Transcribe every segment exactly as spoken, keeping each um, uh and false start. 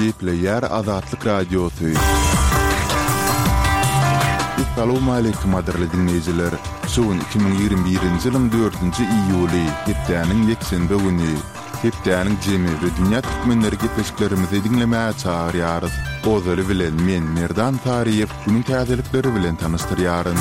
Gepleyer Azatlyk Radiosu. Assalamu alaykum adirli dinleyijiler. Şuun iki bin ýygrimi birinji ýylyň dördünji iýuly, hepdäniň ýekşembe güni. Hepdäniň jemi we dünýä türkmenleri gepleşiklerimizi dinlemäge çagyrýarys. Ozary bilen men Merdan Tariýew günüň täzelikleri bilen tanystyryaryn.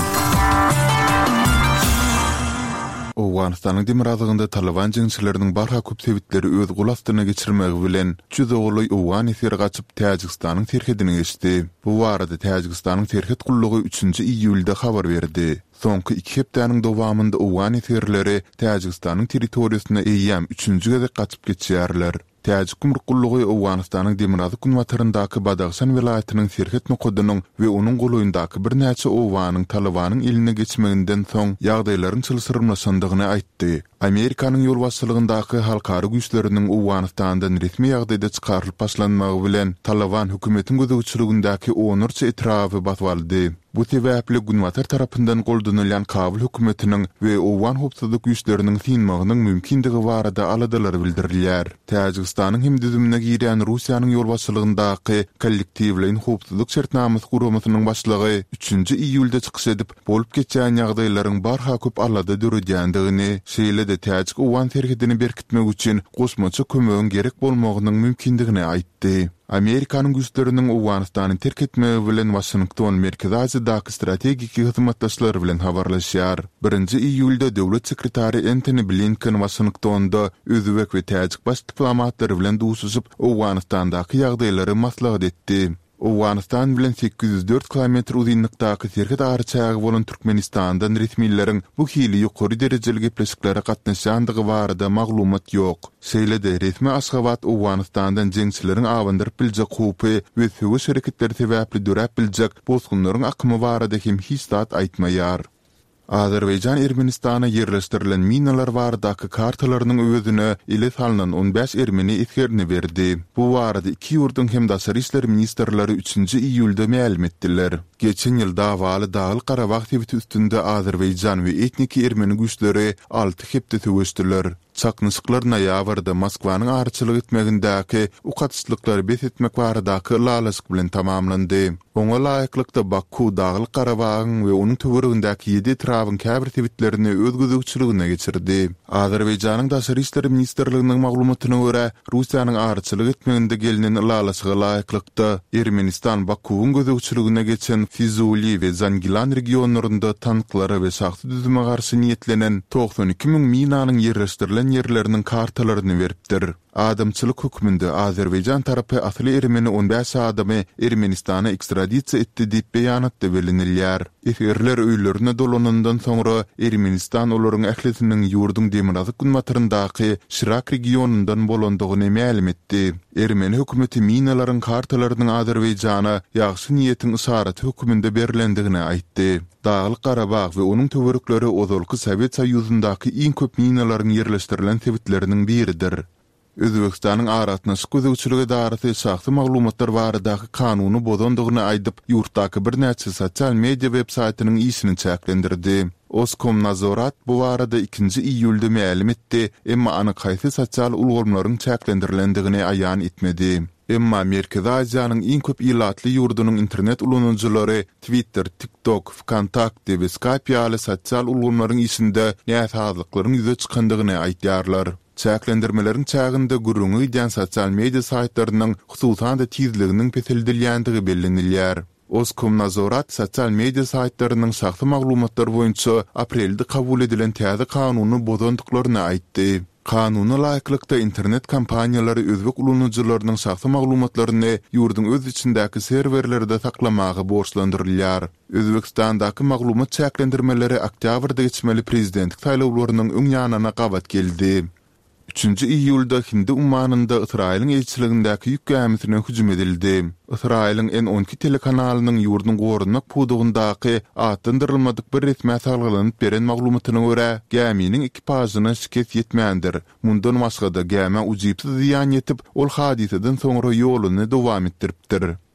Owganystanyň demirazygynda Taliban jeňçileriniň barha köp sebitleri öz gulastyna geçirmegi bilen juda goly Owgan eseri gaçyp Täjikistanyň terhedini geçdi. Bu barada Täjikistanyň terhed gullugy üçünji iýulda habar berdi. Soňky iki hepdäniň dowamynda Owgan eserleri Täjikistanyň territoriýasyna eýýäm üçünji gezek gaçyp geçýärler. Täjik gumruklugy Owganystanyň Demirazyk günwataryndaky Badaxşan welaýatynyň Serhet Nukudynyň we onuň golaýyndaky bir näçe owanyň Talibanyň eline geçmeginden soň ýagdaýlaryň çylsyrmlaşandygyny aýtdy. Amerikanyň ýol başçylygyndaky halkary güýçleriniň Owganystandan resmi ýagdaýda çykarylyp başlanmagy bilen Taliban hökümetiň gözegçiligindäki onurça etrafy batwaldy. Bu sebäple günwatar tarapyndan goldanylýan Kabul hökümetiniň we Owgan howpsuzlyk güýçleriniň synmagynyň mümkindigi barada aladylary bildirilýär. Täjikistanyň hem düzümine girýän Russiýanyň ýol başçylygyndaky kollektiwlerin howpsuzlyk şertnamasy guramasynyň başlygy üçünji iýulda çykyş edip bolup geçýän ýagdaýlaryň barha köp alada döredýändigini, şeýle-de Täjik Owgan terhedini berkitmek üçin gosmaça kömegiň gerek bolmagynyň mümkindigini aýtdy. Amerikanyň güýçleriniň Owganystany terk etmegi bilen Washington Merkezi Aziýadaky strategik hyzmatdaşlary bilen habarlaşýar. birinji iýulda döwlet sekretary Antony Blinken Washingtonda özbek we täjik baş diplomatlary bilen duşuşyp Owganystandaky ýagdaýlary maslahat etdi. Owganystan bilen sekiz yüz dört kilometr uzunlukdaky Serhet arçagy bolan Türkmenistandan resmiýetlerin bu hili ýokary derejeli gepleşiklere gatnaşandygy barada maglumat ýok. Şeýle-de resmi Aşgabat Owganystandan jeňçileriň awandyryp biljek hupy we söwüş hereketleri sebäpli dörep biljek bozgunlaryň akymy barada hem hiç zat aýtmaýar. Azerbaýjan Ermenistana yerleşdirilen minalar baradaky kartalarynyň özüne ile salynan on beş Ermeni eskerini berdi. Bu barada iki ýurduň hem daşary işleri ministrleri üçünji iýulda ma'lum etdiler. Geçen ýyl dawaly Dağly Garabag sebiti üstünde Azerbaýjan we etniki Ermeni güýçleri alty hepde söwüşdiler. Çaknysyklar noýabrda Moskwanyň arçylyk etmegindäki ukatsızlyklary bes etmek baradaky lalasyk bilen tamamlandy. Oňa laýyklykda Baku Dağly Garabagyň we onuň töweregindäki ýedi trawyň käbir sebitlerini öz gözegçiligine geçirdi. Azerbaýjanyň daşary işleri ministrliginiň maglumatyna görä, Russiýanyň arçylyk etmeginde gelinen lalasyga laýyklykda Ermenistan Bakuwyň gözegçiligine geçen Fizuli we Zangilan regionlarynda tanklara we şahsy düzüme garşy niýetlenen doksan iki miň minanyň yerleşdirilen yerlerinin kartalaryny beripdir. Adamçylyk hökmünde Azerbaýjan tarapy asly Ermeni on beş adamy Ermenistana ekstradisiýa etdi diýip beýanatda bilinilýär. Eferler öýlerine dolanandan soňra Ermenistan olaryň ählisiniň ýurduň Demirazyk günwataryndaky Şirak regionundan bolandygyny ma'lum etdi. Ermeni hökümeti minalaryň kartalarynyň Azerbaýjana ýagşy niýetiň isaraty hökmünde berilendigini aýtdy. Dağly Garabag we onuň töwerekleri ozalky Sowet Soýuzyndaky iň köp minalaryň yerleşdirilen sebitleriniň biridir. Özbekistanyň aratnaşyk gözegçiligi darasy şahsy maglumatlar baradaky kanuny bozandygyny aýdyp ýurtdaky bir näçe sosial media web-saýtynyň işini çäklendirdi. Oskomnazorat bu barada ikinji iýulda ma'lum etdi, emma anyk haýsy sosial ulgamlaryň çäklendirilendigini aýan etmedi. Emma Merkezi Aziýanyň iň köp ýylatly ýurdunyň internet ulanjylary Twitter, TikTok, Vkontakte we Skype ýaly sosial ulgamlaryň işinde näsazlyklaryň ýüze çykandygyny aýtýarlar. Çäklendirmeleriň çäginde gurrungy ýan sosial media saýtlarynyň hususan da tizliginiň pesildilýändigi bellenilýär. Oskomnazorat sosial media saýtlarynyň şahsy maglumatlar boýunça aprelde kabul edilen täze kanuny bozandyklaryny aýtdy. Kanuny laýyklykda internet kompaniýalary özbek ulanjylarynyň şahsy maglumatlaryny ýurduň öz içindäki serwerlerde saklamagy borçlandyrylýar. Özbekistandaky maglumat çäklendirmeleri oktýabrda geçmeli prezidentlik saýlawlarynyň öň ýanyna gawat geldi. üçünji iýulda Hindi ummanynda Israýlyň elçiligindäki ýük gemisine hüjüm edildi. Israýlyň N on iki telekanalynyň ýurduň gorunak pudugyndaky atdyrylmadyk bir resmi salgylanyp beren maglumatyna görä, geminiň ekipazyna şikayet ýetmändir. Mundan başga da gemi ujypsyz ýan ýetip, ol hadiseden soňra ýoluny dowam etdiripdir.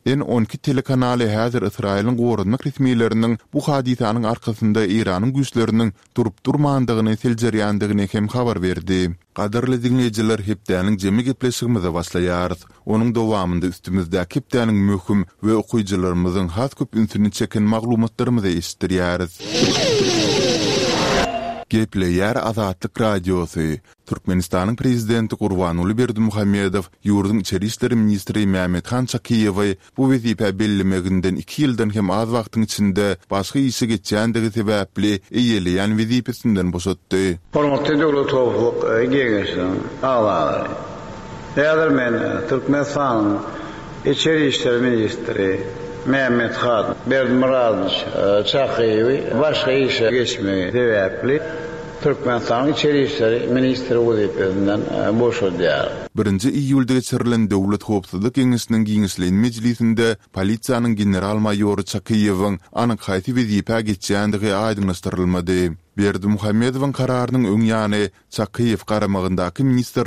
En on iki telekanaly häzir Israilin gorunmak resmiýetleriniň bu hadisanyň arkasynda Iranyň güýçleriniň durup durmandygyny, seljerýändigini hem habar berdi. Gadarly dinleýijiler, hepdäniň jemi gepleşigimize başlaýarys. Onuň dowamında üstümizde hepdäniň möhüm we okuyjylarymyzyň has köp ünsüni çeken maglumatlarymyzy eşitdirýäris. Gepleýär Azatlyk radiosu. Türkmenistanyň prezidenti Gurbanuly Berdimuhammedow ýurdun içeri işleri ministri Mehmethan Çakiýewy bu wezipe bellemeginden iki ýyldan hem az wagtyň içinde başga işe geçýändigi sebäpli eýeleýän wezipesinden boşatdy. Hormatly döwlet howluk geňeşiň agary. Häzir men Türkmenistanyň içeri işleri ministri Mehmethan Berdimuhammedow Çakiýewy başga işe geçmegi sebäpli Türkmenistanyň içeri işleri ministri wezipesinden boşadýar. birinji iýulda geçirilen Döwlet Howpsuzlyk Geňeşiniň giňişleýän mejlisinde polisiýanyň general maýory Çakiýewiň anyk haýsy wezipe geçýändigi aýdynlaşdyrylmady. Berdimuhammedowyň kararynyň öň ýany Çakiýew garamagyndaky minister